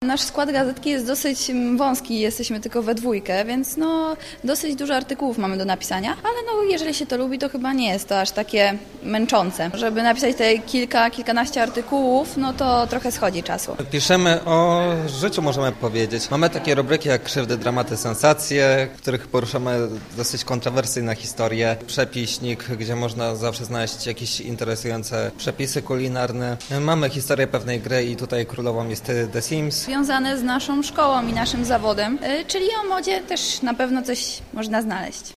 Nasz skład gazetki jest dosyć wąski, jesteśmy tylko we dwójkę, więc dosyć dużo artykułów mamy do napisania, ale jeżeli się to lubi, to chyba nie jest to aż takie męczące. Żeby napisać te kilkanaście artykułów, to trochę schodzi czasu. Piszemy o życiu, możemy powiedzieć. Mamy takie rubryki jak krzywdy, dramaty, sensacje, w których poruszamy dosyć kontrowersyjne historie. Przepiśnik, gdzie można zawsze znaleźć jakieś interesujące przepisy kulinarne. Mamy historię pewnej gry i tutaj królową jest The Sims. Związane z naszą szkołą i naszym zawodem, czyli o modzie też na pewno coś można znaleźć.